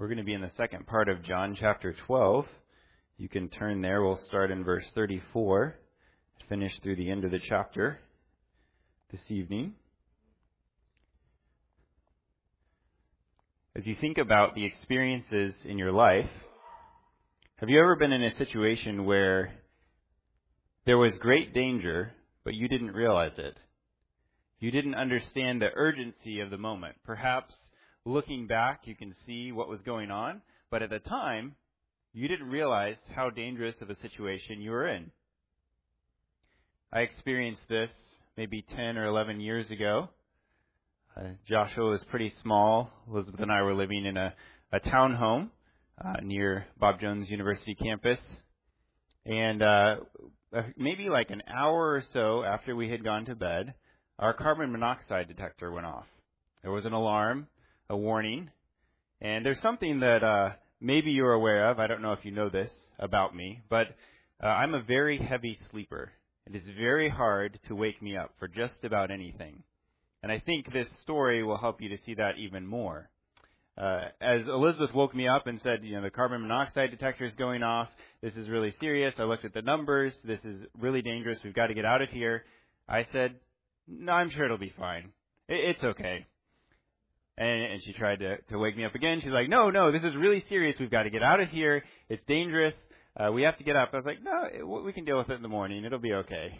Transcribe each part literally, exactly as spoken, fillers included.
We're going to be in the second part of John chapter twelve. You can turn there. We'll start in verse thirty-four, finish through the end of the chapter this evening. As you think about the experiences in your life, have you ever been in a situation where there was great danger, but you didn't realize it? You didn't understand the urgency of the moment. Perhaps looking back, you can see what was going on, but at the time, you didn't realize how dangerous of a situation you were in. I experienced this maybe ten or eleven years ago. Uh, Joshua was pretty small. Elizabeth and I were living in a, a townhome uh, near Bob Jones University campus. And uh, maybe like an hour or so after we had gone to bed, our carbon monoxide detector went off. There was an alarm, a warning, and there's something that uh, maybe you're aware of. I don't know if you know this about me, but uh, I'm a very heavy sleeper. It is very hard to wake me up for just about anything. And I think this story will help you to see that even more. Uh, as Elizabeth woke me up and said, you know, the carbon monoxide detector is going off. This is really serious. I looked at the numbers. This is really dangerous. We've got to get out of here. I said, no, I'm sure it'll be fine. It, it's okay. And, and she tried to, to wake me up again. She's like, no, no, this is really serious. We've got to get out of here. It's dangerous. Uh, we have to get up. I was like, no, it, we can deal with it in the morning. It'll be okay.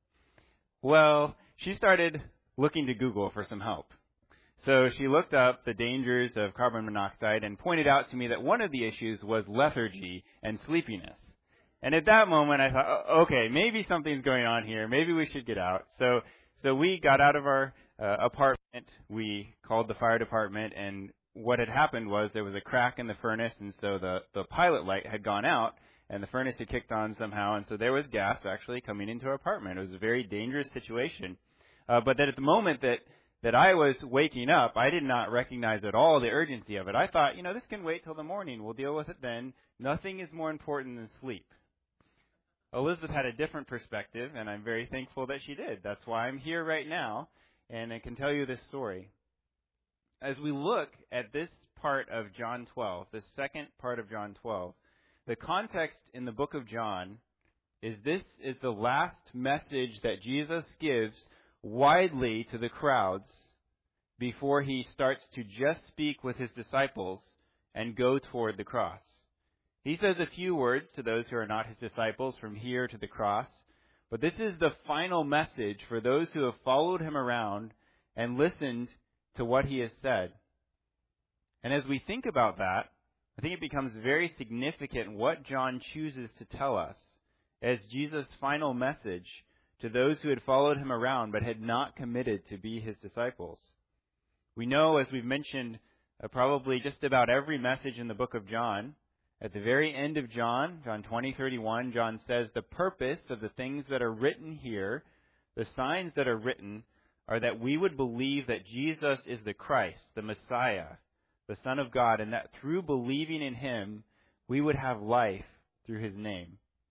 Well, she started looking to Google for some help. So she looked up the dangers of carbon monoxide and pointed out to me that one of the issues was lethargy and sleepiness. And at that moment, I thought, oh, okay, maybe something's going on here. Maybe we should get out. So, so we got out of our uh, apartment. We called the fire department, and what had happened was there was a crack in the furnace, and so the, the pilot light had gone out, and the furnace had kicked on somehow, and so there was gas actually coming into our apartment. It was a very dangerous situation. Uh, but that at the moment that, that I was waking up, I did not recognize at all the urgency of it. I thought, you know, this can wait till the morning. We'll deal with it then. Nothing is more important than sleep. Elizabeth had a different perspective, and I'm very thankful that she did. That's why I'm here right now, and I can tell you this story. As we look at this part of John twelve, the second part of John twelve, the context in the book of John is this is the last message that Jesus gives widely to the crowds before he starts to just speak with his disciples and go toward the cross. He says a few words to those who are not his disciples from here to the cross, but this is the final message for those who have followed him around and listened to what he has said. And as we think about that, I think it becomes very significant what John chooses to tell us as Jesus' final message to those who had followed him around but had not committed to be his disciples. We know, as we've mentioned, uh, probably just about every message in the book of John, at the very end of John, John twenty thirty-one, John says the purpose of the things that are written here, the signs that are written, are that we would believe that Jesus is the Christ, the Messiah, the Son of God, and that through believing in him, we would have life through his name.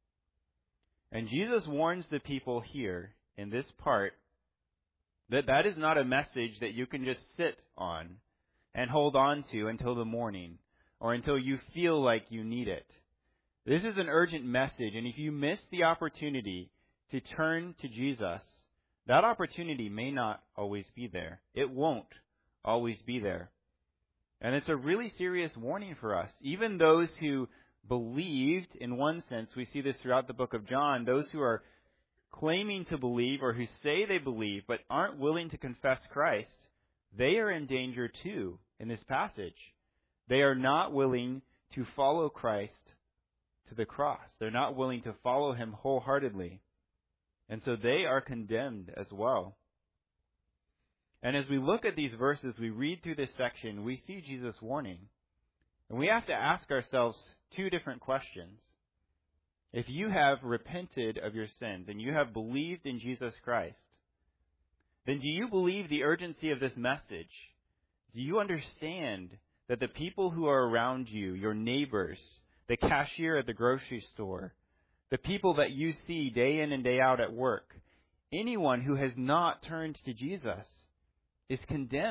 And Jesus warns the people here in this part that that is not a message that you can just sit on and hold on to until the morning or until you feel like you need it. This is an urgent message, and if you miss the opportunity to turn to Jesus, that opportunity may not always be there. It won't always be there. And it's a really serious warning for us. Even those who believed, in one sense, we see this throughout the book of John, those who are claiming to believe or who say they believe but aren't willing to confess Christ, they are in danger too in this passage. They are not willing to follow Christ to the cross. They're not willing to follow him wholeheartedly. And so they are condemned as well. And as we look at these verses, we read through this section, we see Jesus' warning. And we have to ask ourselves two different questions. If you have repented of your sins and you have believed in Jesus Christ, then do you believe the urgency of this message? Do you understand that the people who are around you, your neighbors, the cashier at the grocery store, the people that you see day in and day out at work, anyone who has not turned to Jesus is condemned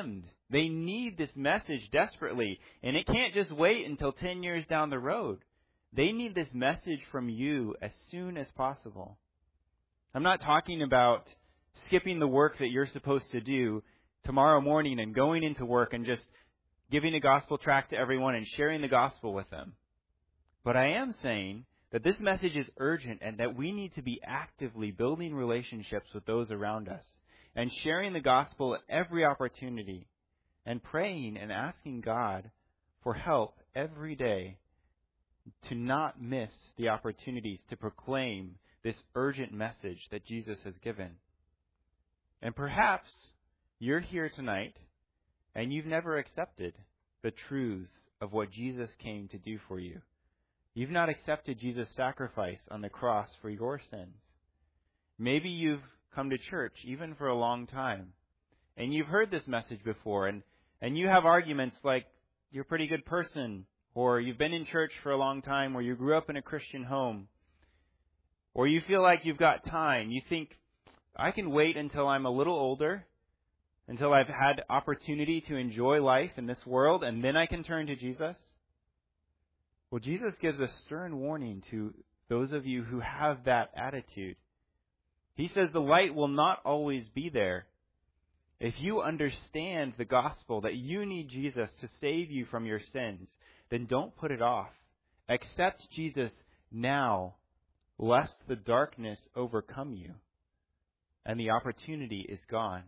They need this message desperately, and it can't just wait until ten years down the road. They need this message from you as soon as possible. I'm not talking about skipping the work that you're supposed to do tomorrow morning and going into work and just giving a gospel tract to everyone and sharing the gospel with them. But I am saying that this message is urgent and that we need to be actively building relationships with those around us and sharing the gospel at every opportunity and praying and asking God for help every day to not miss the opportunities to proclaim this urgent message that Jesus has given. And perhaps you're here tonight and you've never accepted the truths of what Jesus came to do for you. You've not accepted Jesus' sacrifice on the cross for your sins. Maybe you've come to church even for a long time and you've heard this message before and, and you have arguments like you're a pretty good person, or you've been in church for a long time, or you grew up in a Christian home, or you feel like you've got time. You think, I can wait until I'm a little older, until I've had opportunity to enjoy life in this world, and then I can turn to Jesus. Well, Jesus gives a stern warning to those of you who have that attitude. He says the light will not always be there. If you understand the gospel, that you need Jesus to save you from your sins, then don't put it off. Accept Jesus now, lest the darkness overcome you and the opportunity is gone.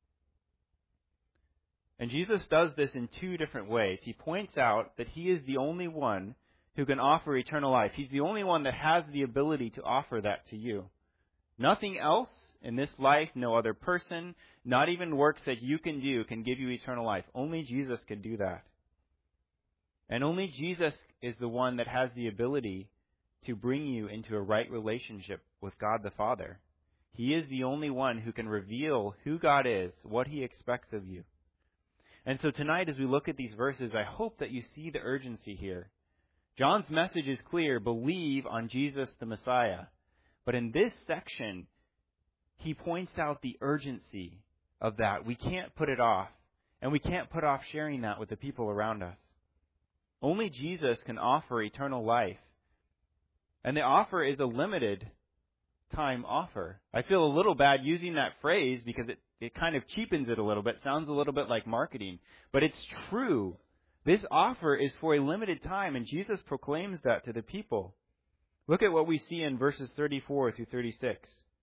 And Jesus does this in two different ways. He points out that He is the only one who can offer eternal life. He's the only one that has the ability to offer that to you. Nothing else in this life, no other person, not even works that you can do can give you eternal life. Only Jesus can do that. And only Jesus is the one that has the ability to bring you into a right relationship with God the Father. He is the only one who can reveal who God is, what He expects of you. And so tonight, as we look at these verses, I hope that you see the urgency here. John's message is clear: believe on Jesus the Messiah. But in this section, he points out the urgency of that. We can't put it off, and we can't put off sharing that with the people around us. Only Jesus can offer eternal life. And the offer is a limited time offer. I feel a little bad using that phrase because it, it kind of cheapens it a little bit. Sounds a little bit like marketing. But it's true. This offer is for a limited time, and Jesus proclaims that to the people. Look at what we see in verses thirty-four through thirty-six.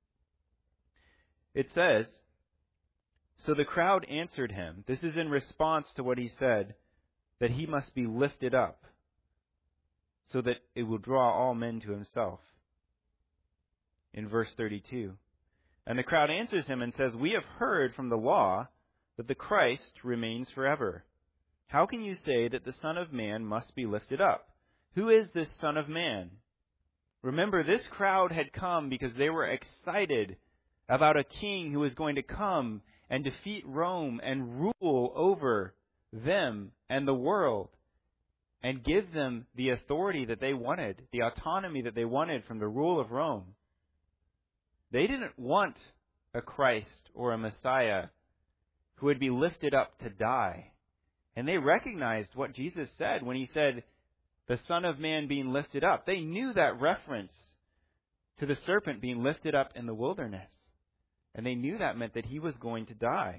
It says, "So the crowd answered him." This is in response to what he said, that he must be lifted up so that it will draw all men to himself. In verse thirty-two, "And the crowd answers him and says, 'We have heard from the law that the Christ remains forever. How can you say that the Son of Man must be lifted up? Who is this Son of Man?'" Remember, this crowd had come because they were excited about a king who was going to come and defeat Rome and rule over them and the world and give them the authority that they wanted, the autonomy that they wanted from the rule of Rome. They didn't want a Christ or a Messiah who would be lifted up to die. And they recognized what Jesus said when He said, the Son of Man being lifted up. They knew that reference to the serpent being lifted up in the wilderness. And they knew that meant that He was going to die.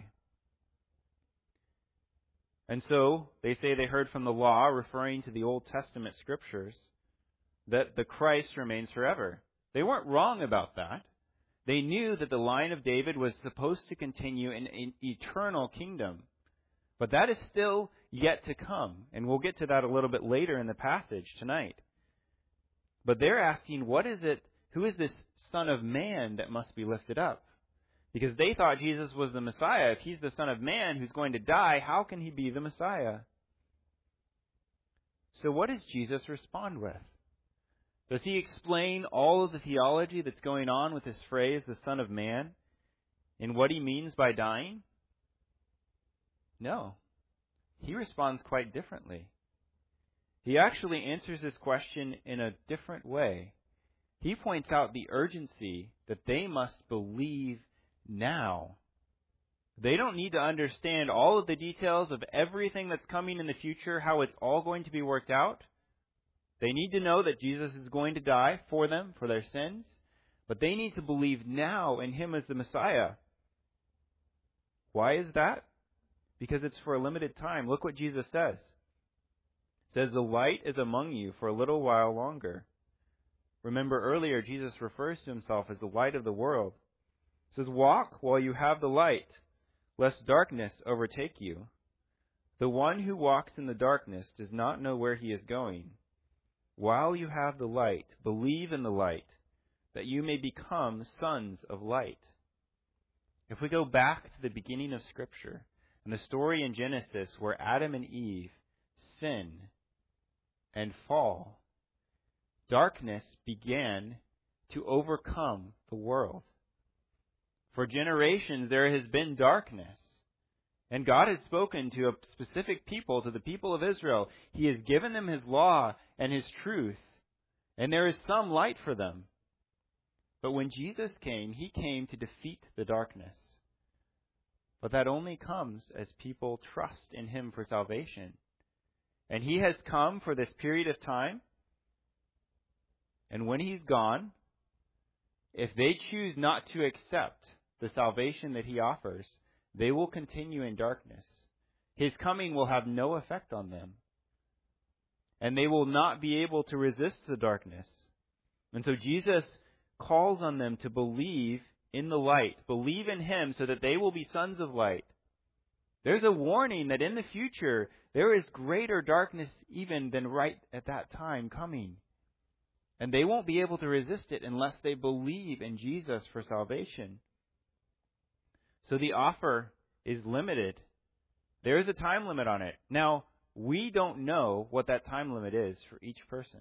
And so they say they heard from the law, referring to the Old Testament scriptures, that the Christ remains forever. They weren't wrong about that. They knew that the line of David was supposed to continue in an eternal kingdom. But that is still yet to come. And we'll get to that a little bit later in the passage tonight. But they're asking, what is it, who is this Son of Man that must be lifted up? Because they thought Jesus was the Messiah. If He's the Son of Man who's going to die, how can He be the Messiah? So what does Jesus respond with? Does He explain all of the theology that's going on with this phrase, the Son of Man, and what He means by dying? No. He responds quite differently. He actually answers this question in a different way. He points out the urgency that they must believe now. They don't need to understand all of the details of everything that's coming in the future, how it's all going to be worked out. They need to know that Jesus is going to die for them, for their sins. But they need to believe now in Him as the Messiah. Why is that? Because it's for a limited time. Look what Jesus says. It says, the light is among you for a little while longer. Remember earlier, Jesus refers to Himself as the light of the world. He says, walk while you have the light, lest darkness overtake you. The one who walks in the darkness does not know where he is going. While you have the light, believe in the light, that you may become sons of light. If we go back to the beginning of Scripture, and the story in Genesis where Adam and Eve sin and fall, darkness began to overcome the world. For generations there has been darkness. And God has spoken to a specific people, to the people of Israel. He has given them His law and His truth. And there is some light for them. But when Jesus came, He came to defeat the darkness. But that only comes as people trust in Him for salvation. And He has come for this period of time. And when He's gone, if they choose not to accept the salvation that He offers, they will continue in darkness. His coming will have no effect on them. And they will not be able to resist the darkness. And so Jesus calls on them to believe in the light. Believe in Him so that they will be sons of light. There's a warning that in the future there is greater darkness even than right at that time coming. And they won't be able to resist it unless they believe in Jesus for salvation. So the offer is limited. There is a time limit on it. Now, we don't know what that time limit is for each person.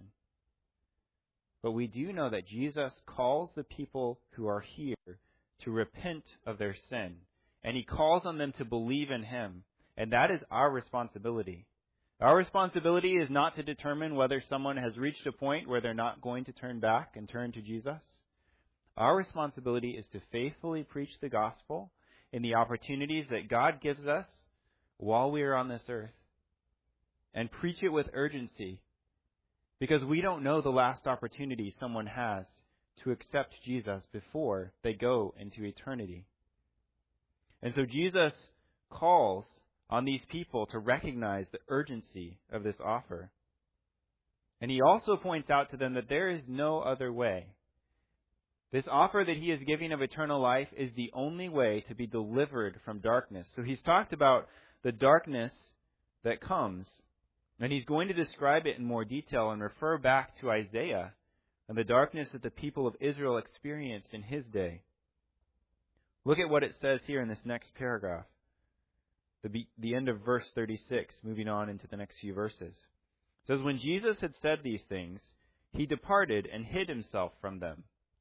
But we do know that Jesus calls the people who are here to repent of their sin. And He calls on them to believe in Him. And that is our responsibility. Our responsibility is not to determine whether someone has reached a point where they're not going to turn back and turn to Jesus. Our responsibility is to faithfully preach the gospel in the opportunities that God gives us while we are on this earth. And preach it with urgency. Because we don't know the last opportunity someone has to accept Jesus before they go into eternity. And so Jesus calls on these people to recognize the urgency of this offer. And He also points out to them that there is no other way. This offer that He is giving of eternal life is the only way to be delivered from darkness. So He's talked about the darkness that comes, and He's going to describe it in more detail and refer back to Isaiah and the darkness that the people of Israel experienced in his day. Look at what it says here in this next paragraph, the, be, the end of verse thirty-six, moving on into the next few verses. It says, when Jesus had said these things, He departed and hid Himself from them.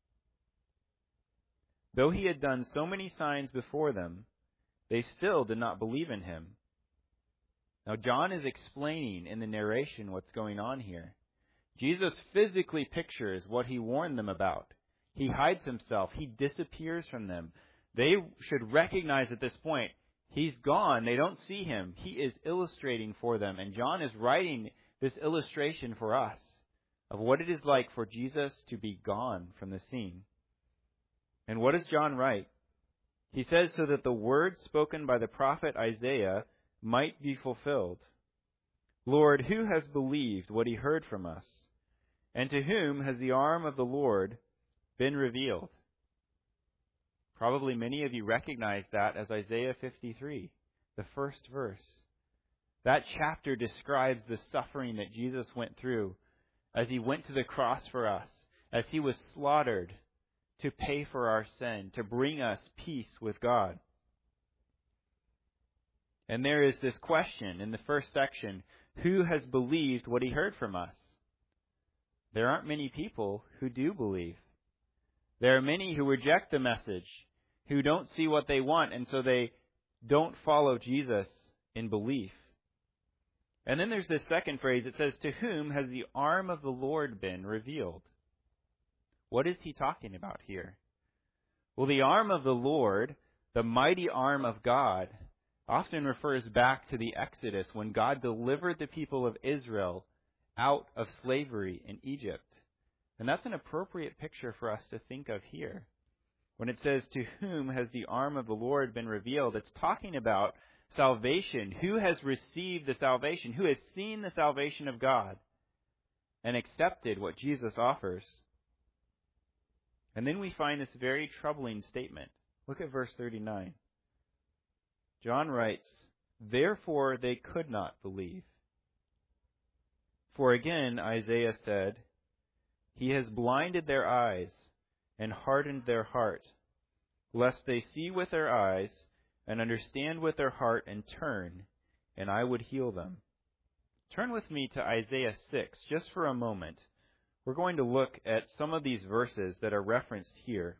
Though He had done so many signs before them, they still did not believe in Him. Now, John is explaining in the narration what's going on here. Jesus physically pictures what He warned them about. He hides Himself. He disappears from them. They should recognize at this point, He's gone. They don't see Him. He is illustrating for them. And John is writing this illustration for us of what it is like for Jesus to be gone from the scene. And what does John write? He says, so that the word spoken by the prophet Isaiah might be fulfilled. Lord, who has believed what he heard from us? And to whom has the arm of the Lord been revealed? Probably many of you recognize that as Isaiah fifty-three, the first verse. That chapter describes the suffering that Jesus went through as He went to the cross for us, as He was slaughtered to pay for our sin, to bring us peace with God. And there is this question in the first section, who has believed what he heard from us? There aren't many people who do believe. There are many who reject the message, who don't see what they want, and so they don't follow Jesus in belief. And then there's this second phrase. It says, to whom has the arm of the Lord been revealed? What is he talking about here? Well, the arm of the Lord, The mighty arm of God often refers back to the Exodus when God delivered the people of Israel out of slavery in Egypt. And that's an appropriate picture for us to think of here. When it says, to whom has the arm of the Lord been revealed, it's talking about salvation. Who has received the salvation? Who has seen the salvation of God and accepted what Jesus offers? And then we find this very troubling statement. Look at verse thirty-nine. John writes, therefore they could not believe. For again Isaiah said, he has blinded their eyes and hardened their heart, lest they see with their eyes and understand with their heart and turn, and I would heal them. Turn with me to Isaiah six just for a moment. We're going to look at some of these verses that are referenced here.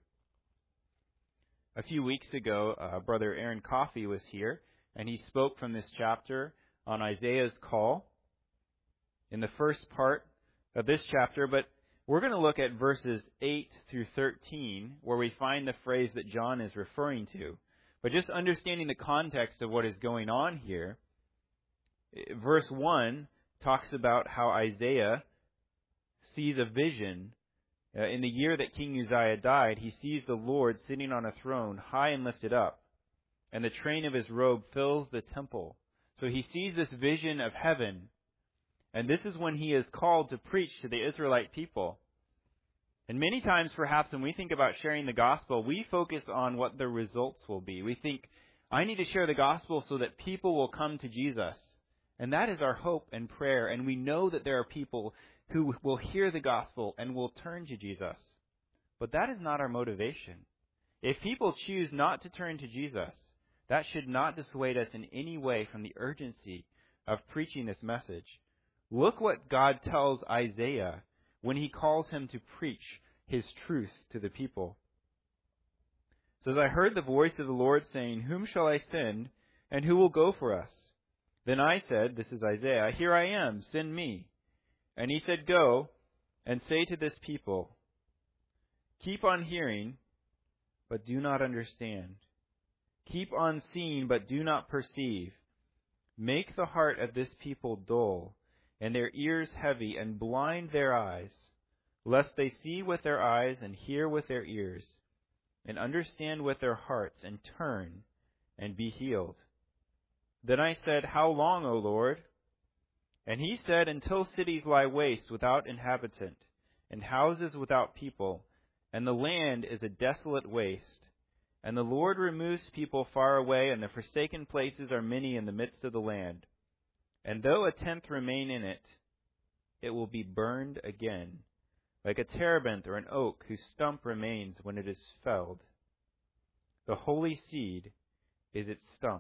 A few weeks ago, uh, Brother Aaron Coffey was here, and he spoke from this chapter on Isaiah's call in the first part of this chapter, but we're going to look at verses eight through thirteen, where we find the phrase that John is referring to. But just understanding the context of what is going on here, verse one talks about how Isaiah sees a vision. Uh, in the year that King Uzziah died, he sees the Lord sitting on a throne, high and lifted up, and the train of his robe fills the temple. So he sees this vision of heaven, and this is when he is called to preach to the Israelite people. And many times, perhaps, when we think about sharing the gospel, we focus on what the results will be. We think, I need to share the gospel so that people will come to Jesus. And that is our hope and prayer, and we know that there are people who will hear the gospel and will turn to Jesus. But that is not our motivation. If people choose not to turn to Jesus, that should not dissuade us in any way from the urgency of preaching this message. Look what God tells Isaiah when he calls him to preach his truth to the people. It says, I heard the voice of the Lord saying, whom shall I send, and who will go for us? Then I said, this is Isaiah, here I am, send me. And he said, go and say to this people, keep on hearing, but do not understand. Keep on seeing, but do not perceive. Make the heart of this people dull, and their ears heavy, and blind their eyes, lest they see with their eyes and hear with their ears, and understand with their hearts, and turn, and be healed. Then I said, how long, O Lord? And he said, until cities lie waste without inhabitant, and houses without people, and the land is a desolate waste. And the Lord removes people far away, and the forsaken places are many in the midst of the land. And though a tenth remain in it, it will be burned again, like a terebinth or an oak whose stump remains when it is felled. The holy seed is its stump.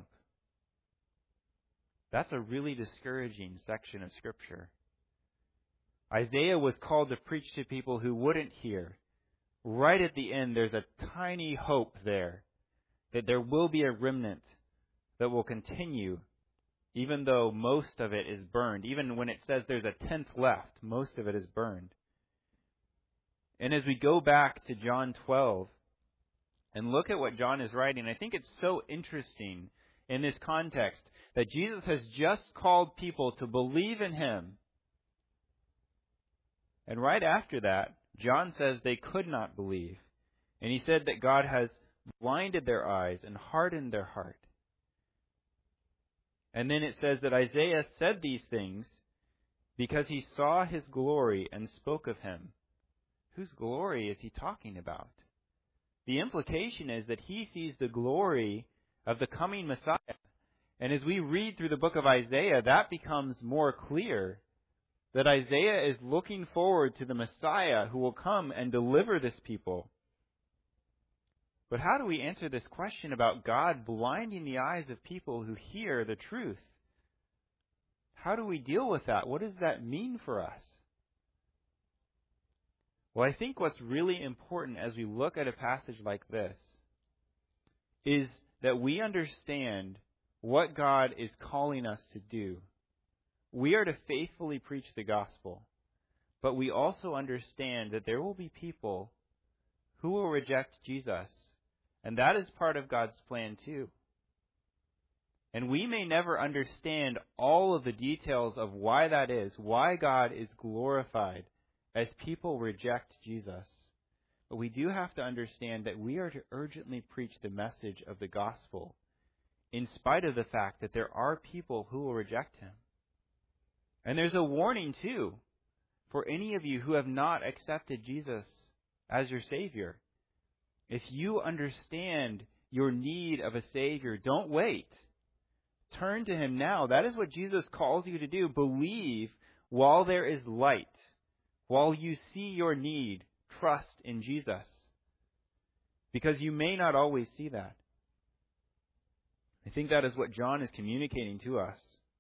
That's a really discouraging section of Scripture. Isaiah was called to preach to people who wouldn't hear. Right at the end, there's a tiny hope there that there will be a remnant that will continue, even though most of it is burned. Even when it says there's a tenth left, most of it is burned. And as we go back to John twelve and look at what John is writing, I think it's so interesting in this context that Jesus has just called people to believe in him. And right after that, John says they could not believe. And he said that God has blinded their eyes and hardened their heart. And then it says that Isaiah said these things because he saw his glory and spoke of him. Whose glory is he talking about? The implication is that he sees the glory of the coming Messiah. And as we read through the book of Isaiah, that becomes more clear, that Isaiah is looking forward to the Messiah who will come and deliver this people. But how do we answer this question about God blinding the eyes of people who hear the truth? How do we deal with that? What does that mean for us? Well, I think what's really important as we look at a passage like this is that we understand what God is calling us to do. We are to faithfully preach the gospel, but we also understand that there will be people who will reject Jesus And that is part of God's plan too. And we may never understand all of the details of why that is, why God is glorified as people reject Jesus. But we do have to understand that we are to urgently preach the message of the gospel, in spite of the fact that there are people who will reject him. And there's a warning too, for any of you who have not accepted Jesus as your Savior. If you understand your need of a Savior, don't wait. Turn to him now. That is what Jesus calls you to do. Believe while there is light. While you see your need, trust in Jesus. Because you may not always see that. I think that is what John is communicating to us.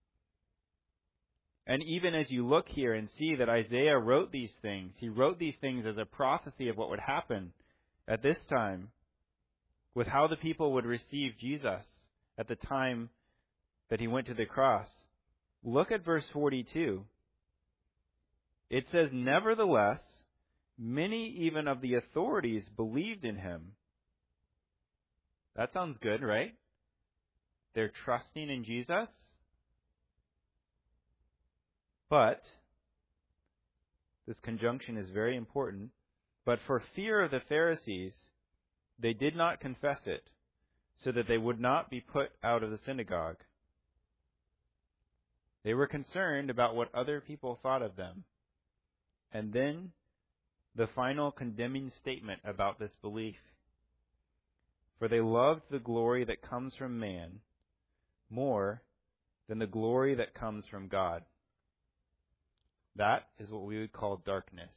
And even as you look here and see that Isaiah wrote these things, he wrote these things as a prophecy of what would happen at this time, with how the people would receive Jesus at the time that he went to the cross. Look at verse forty-two. It says, "Nevertheless, many even of the authorities believed in him." That sounds good, right? They're trusting in Jesus. But, this conjunction is very important, but for fear of the Pharisees, they did not confess it, so that they would not be put out of the synagogue. They were concerned about what other people thought of them. And then, the final condemning statement about this belief. For they loved the glory that comes from man more than the glory that comes from God. That is what we would call darkness.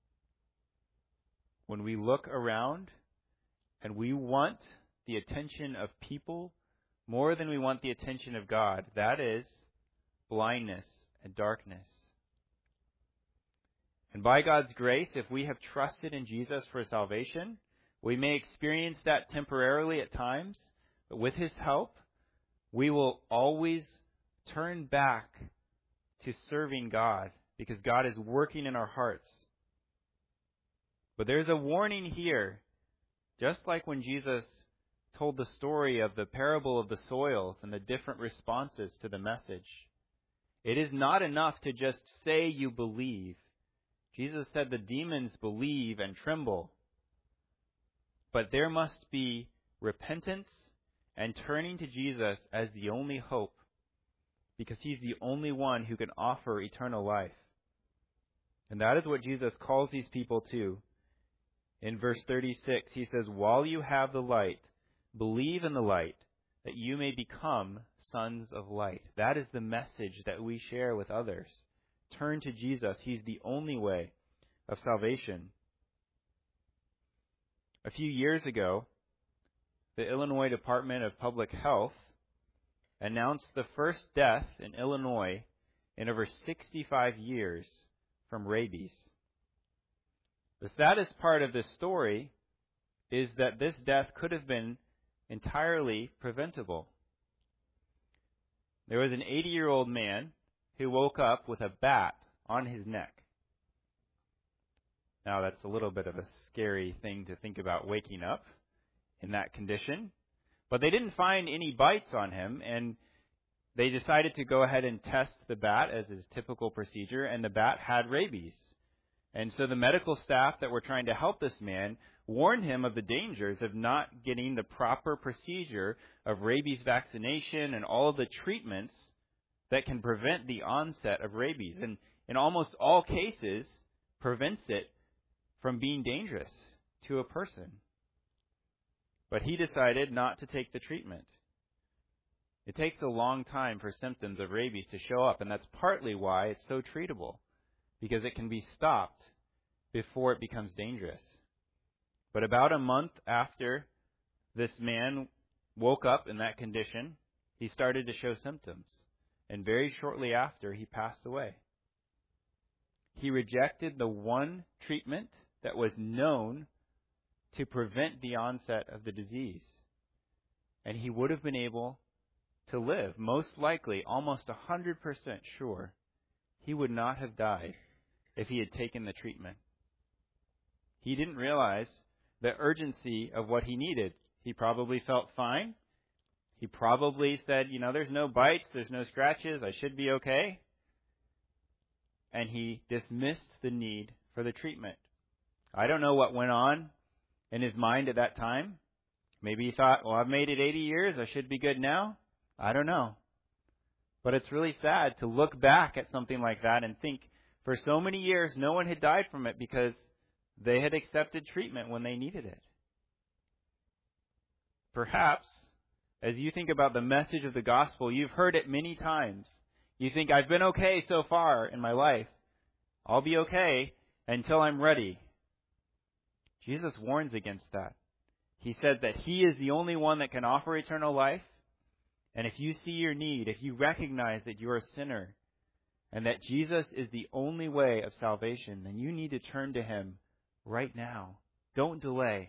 When we look around and we want the attention of people more than we want the attention of God, that is blindness and darkness. And by God's grace, if we have trusted in Jesus for salvation, we may experience that temporarily at times, but with his help, we will always turn back to serving God, because God is working in our hearts. But there's a warning here, just like when Jesus told the story of the parable of the soils and the different responses to the message. It is not enough to just say you believe. Jesus said the demons believe and tremble. But there must be repentance and turning to Jesus as the only hope, because he's the only one who can offer eternal life. And that is what Jesus calls these people to. In verse thirty-six, he says, "While you have the light, believe in the light, that you may become sons of light." That is the message that we share with others. Turn to Jesus. He's the only way of salvation. A few years ago, the Illinois Department of Public Health announced the first death in Illinois in over sixty-five years from rabies. The saddest part of this story is that this death could have been entirely preventable. There was an eighty-year-old man who woke up with a bat on his neck. Now, that's a little bit of a scary thing to think about, waking up in that condition. But they didn't find any bites on him, and they decided to go ahead and test the bat as is typical procedure, and the bat had rabies. And so the medical staff that were trying to help this man warned him of the dangers of not getting the proper procedure of rabies vaccination and all of the treatments that can prevent the onset of rabies. And in almost all cases, prevents it from being dangerous to a person. But he decided not to take the treatment. It takes a long time for symptoms of rabies to show up, and that's partly why it's so treatable, because it can be stopped before it becomes dangerous. But about a month after this man woke up in that condition, he started to show symptoms, and very shortly after, he passed away. He rejected the one treatment that was known to prevent the onset of the disease, and he would have been able to live, most likely, almost one hundred percent sure, he would not have died if he had taken the treatment. He didn't realize the urgency of what he needed. He probably felt fine. He probably said, you know, there's no bites, there's no scratches, I should be okay. And he dismissed the need for the treatment. I don't know what went on in his mind at that time. Maybe he thought, well, I've made it eighty years, I should be good now. I don't know. But it's really sad to look back at something like that and think for so many years no one had died from it because they had accepted treatment when they needed it. Perhaps, as you think about the message of the gospel, you've heard it many times. You think, I've been okay so far in my life. I'll be okay until I'm ready. Jesus warns against that. He said that He is the only one that can offer eternal life. And if you see your need, if you recognize that you're a sinner, and that Jesus is the only way of salvation, then you need to turn to Him right now. Don't delay.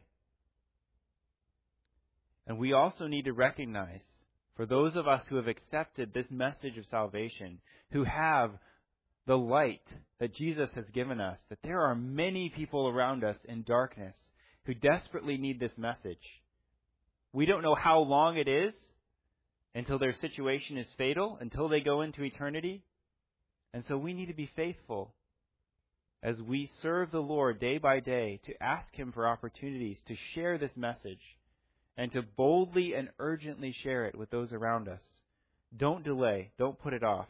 And we also need to recognize, for those of us who have accepted this message of salvation, who have the light that Jesus has given us, that there are many people around us in darkness who desperately need this message. We don't know how long it is until their situation is fatal, until they go into eternity. And so we need to be faithful as we serve the Lord day by day to ask Him for opportunities to share this message and to boldly and urgently share it with those around us. Don't delay. Don't put it off.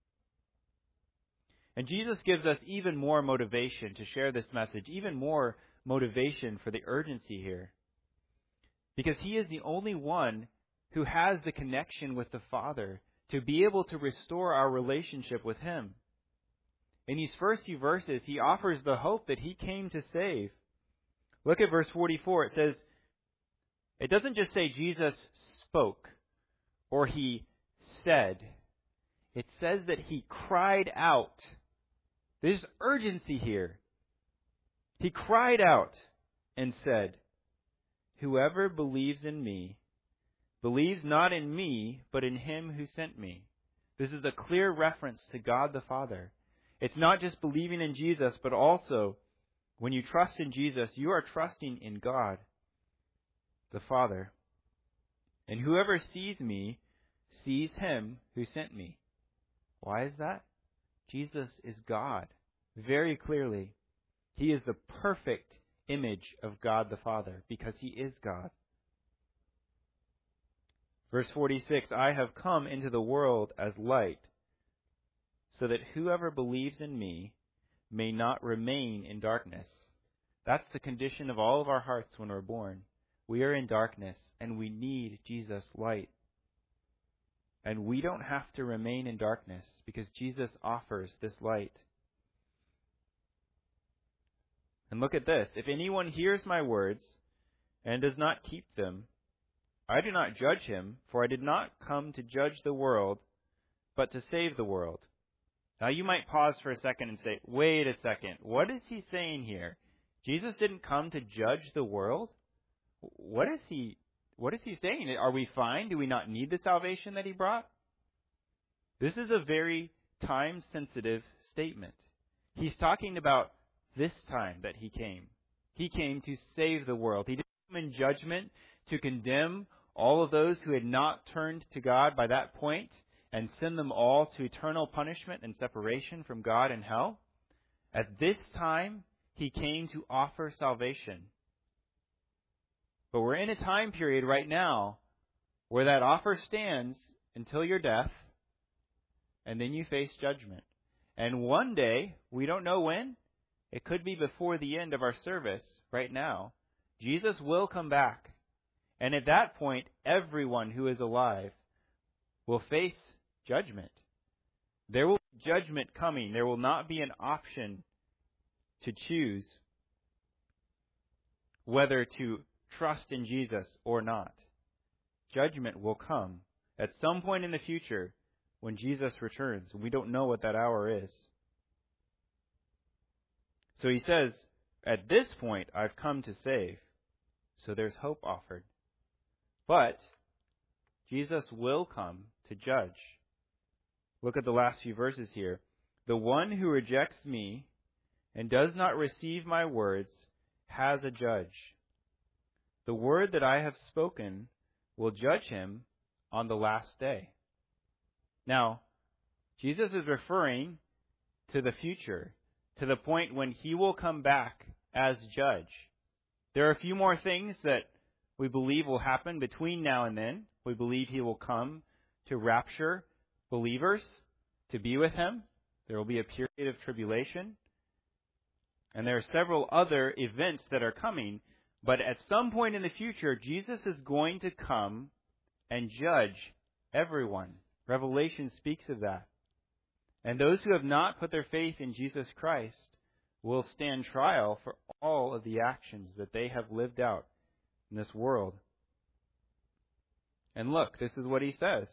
And Jesus gives us even more motivation to share this message, even more motivation for the urgency here. Because He is the only one who has the connection with the Father to be able to restore our relationship with Him. In these first few verses, He offers the hope that He came to save. Look at verse forty-four. It says, it doesn't just say Jesus spoke or He said. It says that He cried out. There's urgency here. He cried out and said, whoever believes in me, believes not in me, but in Him who sent me. This is a clear reference to God the Father. It's not just believing in Jesus, but also when you trust in Jesus, you are trusting in God the Father. And whoever sees me, sees Him who sent me. Why is that? Jesus is God, very clearly. He is the perfect image of God the Father, because He is God. Verse forty-six, I have come into the world as light, so that whoever believes in me may not remain in darkness. That's the condition of all of our hearts when we're born. We are in darkness, and we need Jesus' light. And we don't have to remain in darkness, because Jesus offers this light. And look at this. If anyone hears my words and does not keep them, I do not judge him, for I did not come to judge the world, but to save the world. Now you might pause for a second and say, wait a second, what is he saying here? Jesus didn't come to judge the world? What is he, what is he saying? Are we fine? Do we not need the salvation that He brought? This is a very time-sensitive statement. He's talking about this time that He came. He came to save the world. He didn't come in judgment to condemn all of those who had not turned to God by that point and send them all to eternal punishment and separation from God in hell. At this time, He came to offer salvation. But we're in a time period right now where that offer stands until your death, and then you face judgment. And one day, we don't know when, it could be before the end of our service right now, Jesus will come back. And at that point, everyone who is alive will face judgment. There will be judgment coming. There will not be an option to choose whether to trust in Jesus or not. Judgment will come at some point in the future when Jesus returns. We don't know what that hour is. So He says, at this point, I've come to save. So there's hope offered. But Jesus will come to judge. Look at the last few verses here. The one who rejects me and does not receive my words has a judge. The word that I have spoken will judge him on the last day. Now, Jesus is referring to the future, to the point when he will come back as judge. There are a few more things that we believe will happen between now and then. We believe he will come to rapture believers to be with him. There will be a period of tribulation. And there are several other events that are coming. But at some point in the future, Jesus is going to come and judge everyone. Revelation speaks of that. And those who have not put their faith in Jesus Christ will stand trial for all of the actions that they have lived out in this world. And look, this is what he says.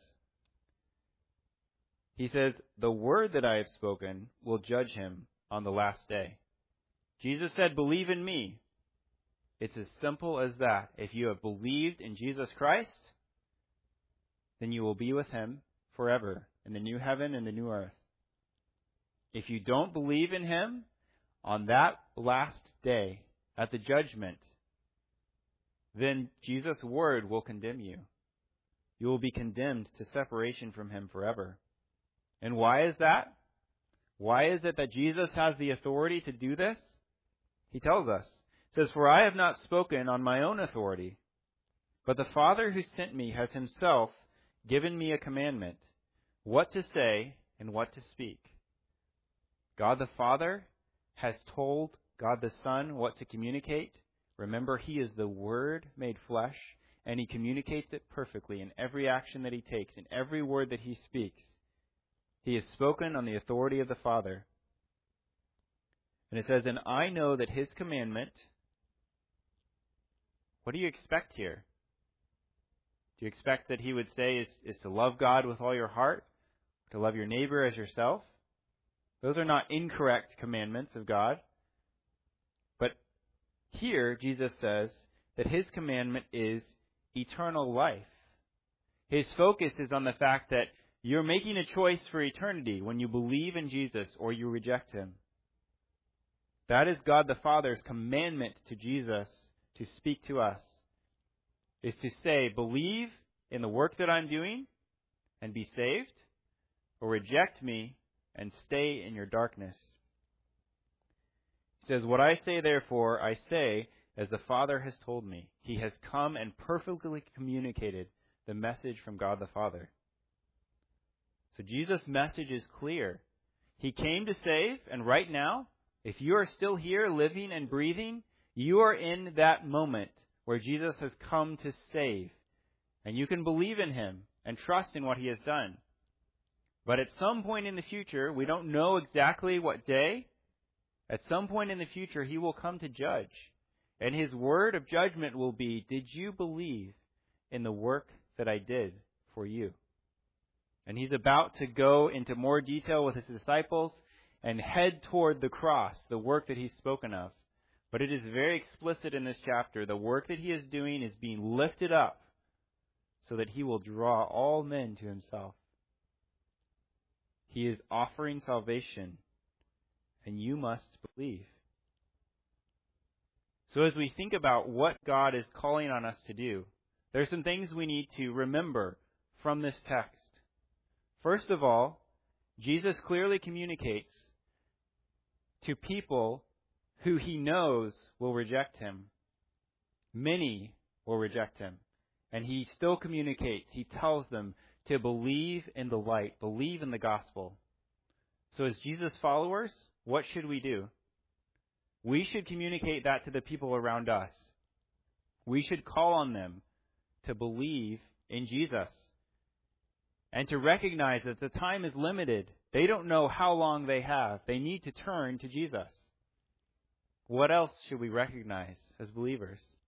He says, the word that I have spoken will judge him on the last day. Jesus said, believe in me. It's as simple as that. If you have believed in Jesus Christ, then you will be with him forever in the new heaven and the new earth. If you don't believe in him, on that last day, at the judgment, then Jesus' word will condemn you. You will be condemned to separation from him forever. And why is that? Why is it that Jesus has the authority to do this? He tells us. He says, for I have not spoken on my own authority, but the Father who sent me has himself given me a commandment, what to say and what to speak. God the Father has told God the Son what to communicate. Remember, he is the Word made flesh, and he communicates it perfectly in every action that he takes, in every word that he speaks. He has spoken on the authority of the Father. And it says, and I know that his commandment, what do you expect here? Do you expect that he would say is, is to love God with all your heart, to love your neighbor as yourself? Those are not incorrect commandments of God. But here, Jesus says that his commandment is eternal life. His focus is on the fact that you're making a choice for eternity when you believe in Jesus or you reject him. That is God the Father's commandment to Jesus to speak to us, is to say, believe in the work that I'm doing and be saved, or reject me and stay in your darkness. He says, what I say therefore, I say as the Father has told me. He has come and perfectly communicated the message from God the Father. So Jesus' message is clear. He came to save, and right now, if you are still here living and breathing, you are in that moment where Jesus has come to save. And you can believe in him and trust in what he has done. But at some point in the future, we don't know exactly what day, at some point in the future, he will come to judge. And his word of judgment will be, did you believe in the work that I did for you? And he's about to go into more detail with his disciples and head toward the cross, the work that he's spoken of. But it is very explicit in this chapter. The work that he is doing is being lifted up so that he will draw all men to himself. He is offering salvation, and you must believe. So as we think about what God is calling on us to do, there are some things we need to remember from this text. First of all, Jesus clearly communicates to people who he knows will reject him. Many will reject him. And he still communicates. He tells them to believe in the light, believe in the gospel. So as Jesus' followers, what should we do? We should communicate that to the people around us. We should call on them to believe in Jesus and to recognize that the time is limited. They don't know how long they have. They need to turn to Jesus. What else should we recognize as believers?